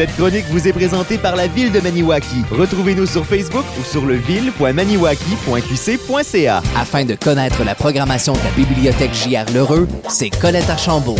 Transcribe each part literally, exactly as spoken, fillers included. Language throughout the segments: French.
Cette chronique vous est présentée par la Ville de Maniwaki. Retrouvez-nous sur Facebook ou sur leville point maniwaki point q c point c a. Afin de connaître la programmation de la Bibliothèque J R Lheureux, c'est Colette Archambault.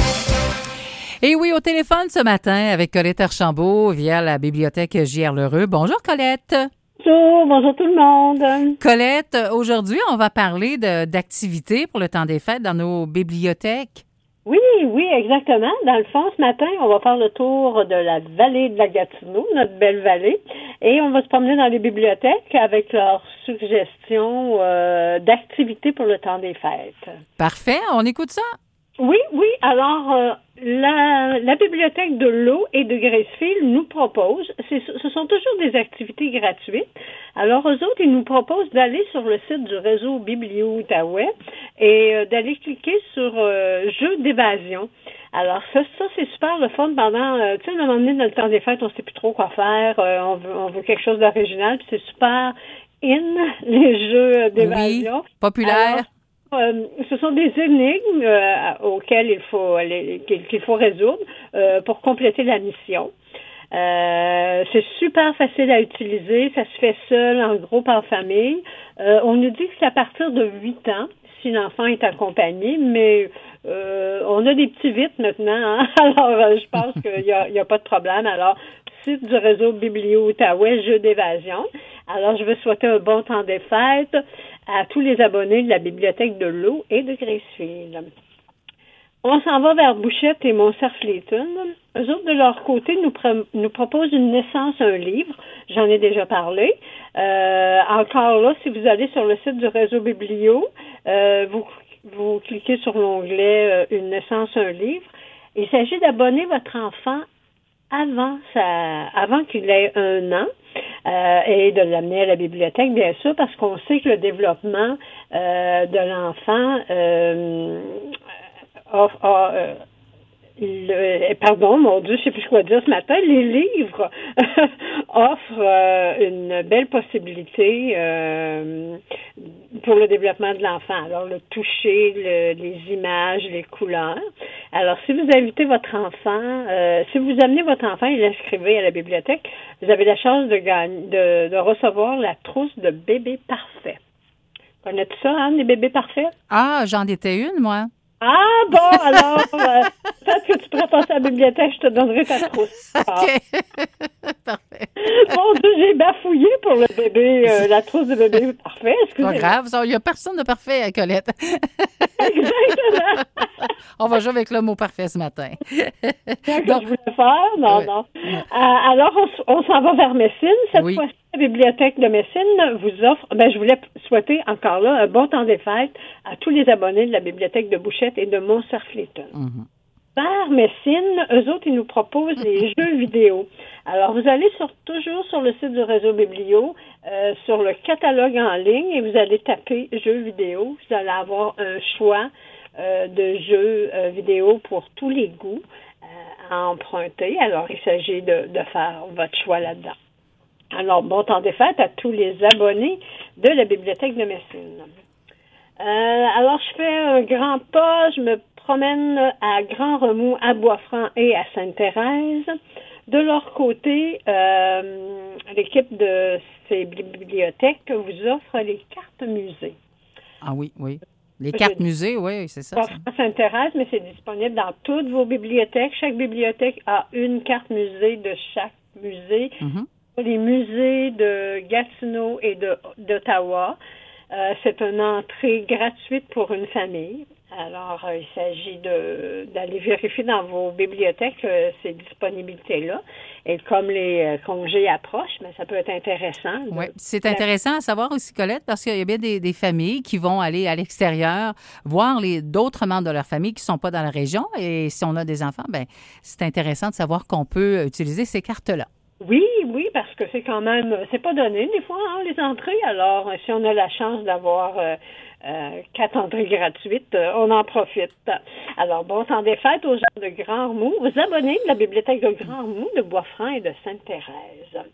Et oui, au téléphone ce matin avec Colette Archambault via la Bibliothèque J R Lheureux. Bonjour Colette. Bonjour, bonjour tout le monde. Colette, aujourd'hui, on va parler de, d'activités pour le temps des fêtes dans nos bibliothèques. Oui, oui, exactement. Dans le fond, ce matin, on va faire le tour de la vallée de la Gatineau, notre belle vallée, et on va se promener dans les bibliothèques avec leurs suggestions euh, d'activités pour le temps des fêtes. Parfait, on écoute ça? Oui, oui. Alors, euh, la, la Bibliothèque de l'eau et de Gracefield nous propose, c'est, ce sont toujours des activités gratuites. Alors, eux autres, ils nous proposent d'aller sur le site du réseau Biblio-Outaouais et euh, d'aller cliquer sur euh, Jeux d'évasion. Alors, ça, ça c'est super le fun pendant, euh, tu sais, à un moment donné, dans le temps des fêtes, on ne sait plus trop quoi faire, euh, on veut, on veut quelque chose d'original, puis c'est super in, les jeux d'évasion. Oui, populaire. Alors, Euh, ce sont des énigmes euh, auxquelles il faut qu'il, qu'il faut résoudre euh, pour compléter la mission. Euh, c'est super facile à utiliser, ça se fait seul, en groupe, en famille. Euh, on nous dit que c'est à partir de huit ans, si l'enfant est accompagné, mais euh, on a des petits vites maintenant, hein? Alors euh, je pense qu'il n'y a, il y a pas de problème. Alors, site du réseau Biblio-Outaouais, Jeux d'évasion. Alors, je veux souhaiter un bon temps des fêtes à tous les abonnés de la Bibliothèque de l'eau et de Gracefield. On s'en va vers Bouchette et Montserfleton. Eux autres, de leur côté, nous, pr- nous proposent une naissance, un livre. J'en ai déjà parlé. Euh, encore là, si vous allez sur le site du réseau Biblio, euh, vous, vous cliquez sur l'onglet euh, Une naissance, un livre. Il s'agit d'abonner votre enfant avant sa, avant qu'il ait un an euh, et de l'amener à la bibliothèque, bien sûr, parce qu'on sait que le développement euh, de l'enfant euh, a, a, euh, le, pardon, mon Dieu, je sais plus quoi dire ce matin, les livres offrent euh, une belle possibilité euh, pour le développement de l'enfant. Alors, le toucher, le, les images, les couleurs. Alors, si vous invitez votre enfant, euh, si vous amenez votre enfant et l'inscrivez à la bibliothèque, vous avez la chance de gagner, de, de recevoir la trousse de bébés parfaits. Connais-tu ça, Anne, les bébés parfaits? Ah, j'en étais une, moi. Ah, bon, alors, euh, peut-être que tu pourrais passer à la bibliothèque, je te donnerai ta trousse. OK. Parfait. Mon Dieu, j'ai bafouillé pour le bébé, euh, la trousse de bébé parfait. Pas grave, il n'y a personne de parfait à Colette. Exactement. On va jouer avec le mot parfait ce matin. C'est ce que je voulais faire? Non, ouais. non. Euh, alors, on, on s'en va vers Messine. Cette oui. fois-ci, la bibliothèque de Messine vous offre, ben, je voulais souhaiter encore là un bon temps des fêtes à tous les abonnés de la bibliothèque de Bouchette et de Montserfleton. Mm-hmm. Vers Messine, eux autres, ils nous proposent les jeux vidéo. Alors, vous allez sur, toujours sur le site du réseau Biblio, euh, sur le catalogue en ligne, et vous allez taper jeux vidéo. Vous allez avoir un choix euh, de jeux euh, vidéo pour tous les goûts euh, à emprunter. Alors, il s'agit de, de faire votre choix là-dedans. Alors, bon temps des fêtes à tous les abonnés de la bibliothèque de Messine. Euh, alors, je fais un grand pas, je me promène à Grand Remous, à Boisfranc et à Sainte-Thérèse. De leur côté, euh, l'équipe de ces bibliothèques vous offre les cartes musées. Ah oui, oui. Les cartes Je, musées, oui, c'est ça. Boisfranc, Sainte-Thérèse, mais c'est disponible dans toutes vos bibliothèques. Chaque bibliothèque a une carte musée de chaque musée. Mm-hmm. Les musées de Gatineau et de, d'Ottawa. Euh, c'est une entrée gratuite pour une famille. Alors, euh, il s'agit de d'aller vérifier dans vos bibliothèques euh, ces disponibilités-là. Et comme les euh, congés approchent, mais ça peut être intéressant. Oui, c'est intéressant à savoir aussi, Colette, parce qu'il y a bien des, des familles qui vont aller à l'extérieur voir les d'autres membres de leur famille qui ne sont pas dans la région. Et si on a des enfants, ben c'est intéressant de savoir qu'on peut utiliser ces cartes-là. Oui, oui, parce que c'est quand même, c'est pas donné des fois, hein, les entrées. Alors, si on a la chance d'avoir euh, euh, quatre entrées gratuites, euh, on en profite. Alors, bon temps des fêtes aux gens de Grand Remous, aux abonnés de la bibliothèque de Grand Remous, de Boisfranc et de Sainte-Thérèse.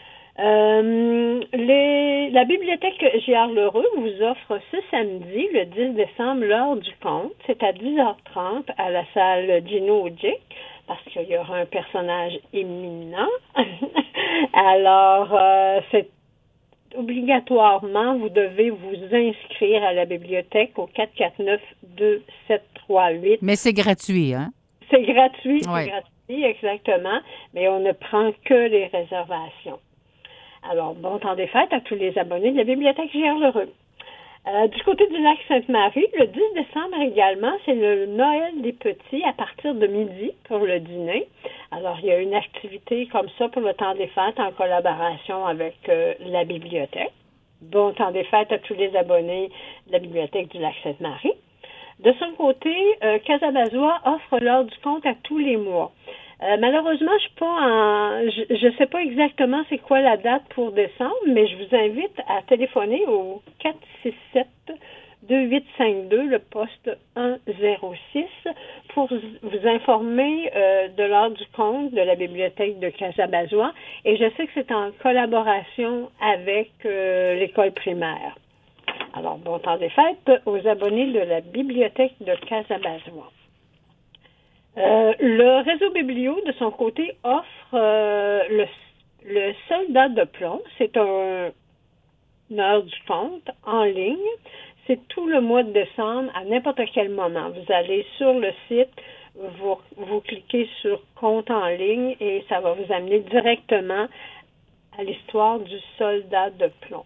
Euh, les, la bibliothèque J R Lheureux vous offre ce samedi, le dix décembre, l'heure du conte. C'est à dix heures trente à la salle Gino Ogic. parce qu'il y aura un personnage éminent. Alors, euh, c'est obligatoirement, vous devez vous inscrire à la bibliothèque au quatre quatre neuf, deux sept trois huit. Mais c'est gratuit, hein? C'est gratuit, ouais. c'est gratuit, exactement, mais on ne prend que les réservations. Alors, bon temps des fêtes à tous les abonnés de la bibliothèque J R Lheureux. Euh, du côté du lac Sainte-Marie, le dix décembre également, c'est le Noël des petits à partir de midi pour le dîner. Alors, il y a une activité comme ça pour le temps des fêtes en collaboration avec euh, la bibliothèque. Bon temps des fêtes à tous les abonnés de la bibliothèque du lac Sainte-Marie. De son côté, euh, Casabazois offre l'heure du conte à tous les mois. Euh, malheureusement, je suis pas en, je ne sais pas exactement c'est quoi la date pour décembre, mais je vous invite à téléphoner au quatre six sept, deux huit cinq deux, le poste un zéro six, pour vous informer euh, de l'heure du compte de la bibliothèque de Casabazois. Et je sais que c'est en collaboration avec euh, l'école primaire. Alors, bon temps des fêtes aux abonnés de la bibliothèque de Casabazois. Euh, le réseau Biblio, de son côté, offre euh, le, le soldat de plomb. C'est un, une heure du compte en ligne. C'est tout le mois de décembre, à n'importe quel moment. Vous allez sur le site, vous, vous cliquez sur compte en ligne et ça va vous amener directement à l'histoire du soldat de plomb.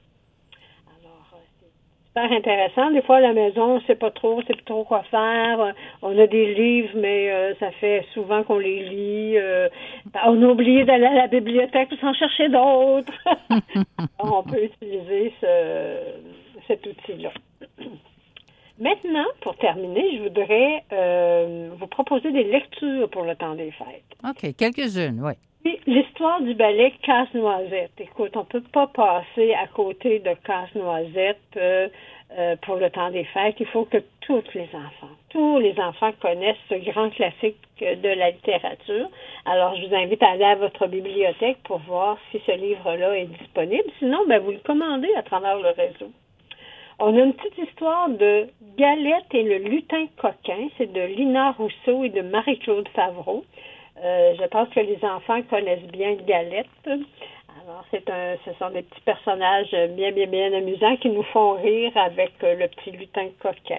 Super intéressant. Des fois, à la maison, on ne sait pas trop, on ne sait plus trop quoi faire. On a des livres, mais euh, ça fait souvent qu'on les lit. Euh, on a oublié d'aller à la bibliothèque pour s'en chercher d'autres. Alors, on peut utiliser ce, cet outil-là. Maintenant, pour terminer, je voudrais euh, vous proposer des lectures pour le temps des fêtes. OK, quelques-unes, oui. L'histoire du ballet Casse-Noisette. Écoute, on ne peut pas passer à côté de Casse-Noisette euh, euh, pour le temps des fêtes. Il faut que tous les enfants, tous les enfants connaissent ce grand classique de la littérature. Alors, je vous invite à aller à votre bibliothèque pour voir si ce livre-là est disponible. Sinon, ben, vous le commandez à travers le réseau. On a une petite histoire de Galette et le lutin coquin. C'est de Lina Rousseau et de Marie-Claude Favreau. Euh, je pense que les enfants connaissent bien Galette. Alors, c'est un, ce sont des petits personnages bien, bien, bien amusants qui nous font rire avec euh, le petit lutin coquin.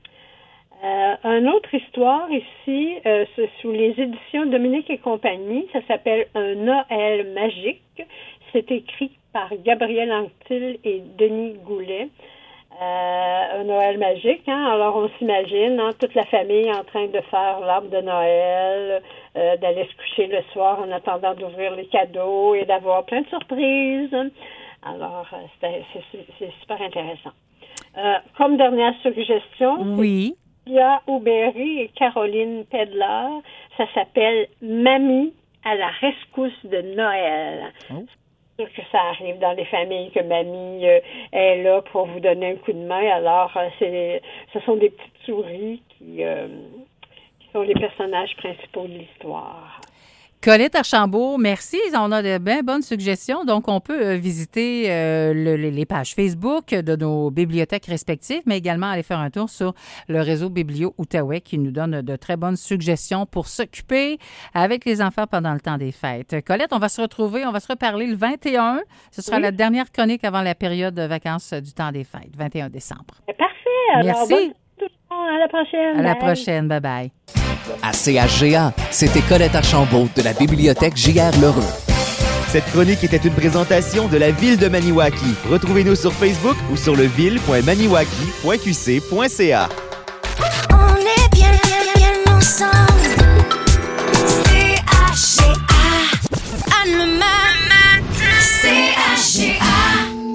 Euh, une autre histoire ici, euh, c'est sous les éditions Dominique et compagnie. Ça s'appelle Un Noël magique. C'est écrit par Gabriel Anctil et Denis Goulet. Euh, un Noël magique, hein? Alors on s'imagine, hein, toute la famille en train de faire l'arbre de Noël, euh, d'aller se coucher le soir en attendant d'ouvrir les cadeaux et d'avoir plein de surprises. Alors, c'est, c'est, c'est super intéressant. Euh, comme dernière suggestion, oui. Pia Aubéry et Caroline Pedler, ça s'appelle Mamie à la rescousse de Noël. Oh. Que ça arrive dans les familles, que mamie euh, est là pour vous donner un coup de main. Alors, euh, c'est, ce sont des petites souris qui, euh, qui sont les personnages principaux de l'histoire. Colette Archambault, merci. On a de bien bonnes suggestions. Donc, on peut euh, visiter euh, le, les pages Facebook de nos bibliothèques respectives, mais également aller faire un tour sur le réseau Biblio Outaouais qui nous donne de très bonnes suggestions pour s'occuper avec les enfants pendant le temps des fêtes. Colette, on va se retrouver, on va se reparler le vingt et un. Ce sera oui. la dernière chronique avant la période de vacances du temps des fêtes, vingt et un décembre. Parfait. Alors, merci. Bonne... À la prochaine. À la prochaine. Bye-bye. À C H G A, c'était Colette Archambault de la bibliothèque J R Lheureux. Cette chronique était une présentation de la ville de Maniwaki. Retrouvez-nous sur Facebook ou sur le ville point maniwaki point q c point c a.